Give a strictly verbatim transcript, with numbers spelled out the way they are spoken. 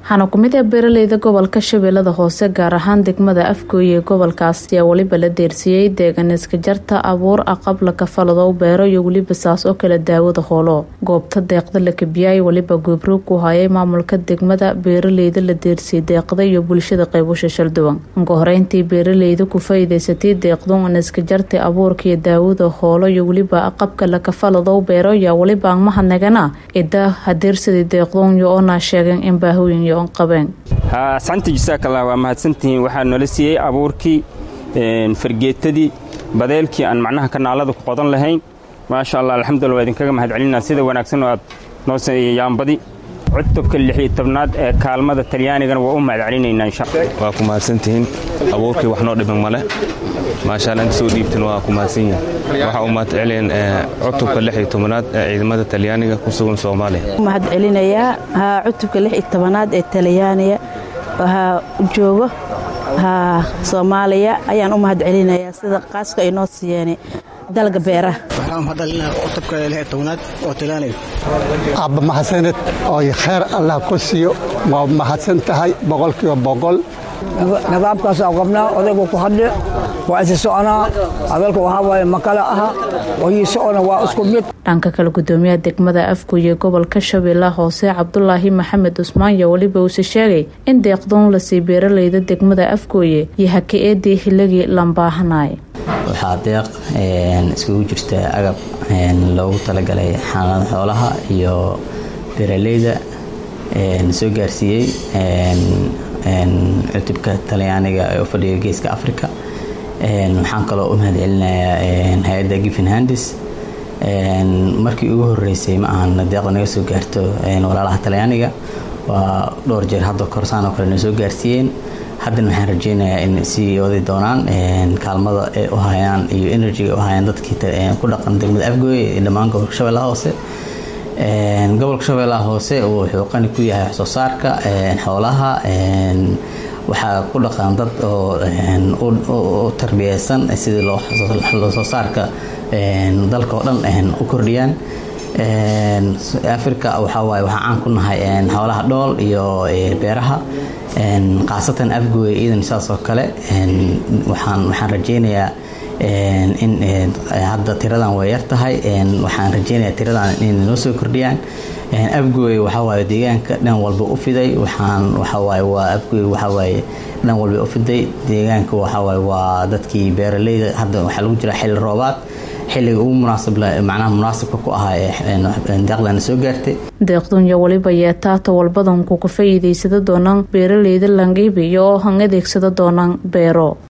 waxaana ku mid ah beeraleyda gobolka Shabeellada Hoose gaar ahaan degmada Afgooye gobolkaas ayaa waliba la deersiyay deegaan iska jarta abuur aqab la kafalado beero iyo waliba saas oo kala daawada xoolo goobta deeqda la kabiyay waliba gobro ku hayay maamulka degmada beeraleyda la deersiyay deeqda iyo bulshada qaybasho shalduwan ugu horeyntii beeraleyda ku faa'iideysatay deeqdoon iska jarta abuurka iyo daawada xoolo iyo waliba aqabka la kafalado beero ayaa waliba mahadnaqana ida hadeersadii deeqdoon iyo ona sheegeen in baahooyin oo qabeen ha santi jazakallahu wa mahadsantiin waxa nala siiyay abuurkii een fargeetadii badeelkii aan macnaha kanaalada ku qodan lahayn ma sha Allah alxamdulillah idin kaga mahad celinaa sida wanaagsan oo aad noo sameeyaan badi cutubka lix iyo tobnaad ee kaalmada Talyaaniga waa u mahad celinayna insha Allah waa ku mahadsantiin abuurkii wax noo dhiban male ma sha Allah soo dhiibtin waa ku mahadsanyiin waxa uu mahad celin cutubka lix iyo tobnaad ee ciidamada Talyaaniga ku sugan Soomaaliya mahad celinaya ha cutubka lix iyo tobnaad ee Talyaaniga waxa joogo ha Soomaaliya ayaan u mahad celinaya sida qaaska ay noo siiyeen dalga beeraha waxaan hadalnaa cutubka lix iyo tobnaad oo Talyaaniga abba mahadsanid oo khayr Allah ku siiyo waa mahadsan tahay boqolkiiba boqol nidaamkaas aqabnaa odaygu ku hadle waa is soconaa hadalku waxa way makala aha way socona waa isku mid dhanka kale gudoomiyaha degmada Afgooye gobolka Shabeellaha Hoose Cabdullaahi Maxamed Usmaan iyo waliba uu sheegay in deeqdoon la sii beeraleyda degmada Afgooye yahay ka eedii xilligii lambaahanay waxaa deeq een isku jirta agab een loogu talagalay xanaanada xoolaha iyo beeraleyda een soo gaarsiiyay een een cutubka Talyaaniga ee u fadhiya geeska Afrika een waxaan kaloo u mahad celinayaa een hay'adda Giving Hands een markii ugu horeysay ma ahan deeq naga soo gaarto een walaalaha Talyaaniga waa dhowr jeer hadda korsaan oo kale soo gaarsiiyeen haddana waxaan rajeynayaa in si wadi doonaan een kaalmada ee u hayaan iyo energy u hayaan dadkii ku dhaqan degmada Afgooye ee dhammaan gobolka Shabeellaha Hoose een gobolka Shabeellaha Hoose wuxuu qani ku yahay wax soo saarka een xoolaha een waxa ku dhaqan dad oo een oo tarbiyaysan sidii loo soo saarka een dalka oo dhan een u kordhiyaan een Afrika waxa waay waxa aan ku nahay een xoolaha dhool iyo beeraha een qaasatan Afgooye idan saas oo kale een waxaan waxaan rajeynayaa een in hadda tiradan way yar tahay een waxaan rajeynayaa tiradan in noo soo kordhiyaan een Afgooye waxa waay deegaanka dhan walba u fiday waxaan waxa waay waa Afgooye waxa waay dhan walba u fiday deegaanka waxa waay waa dadkii beeraleyda hadda waxa lagu jira xilli roobaad xilliga ugu munaasab la macnaha munaasabka ku ah ee deeqdan soo gaartay deeqdoon iyo waliba yeetaata walbadan ku ka faa'iideysada doonaan beeraleyda langeebiyo oo han adeegsada doonaan beero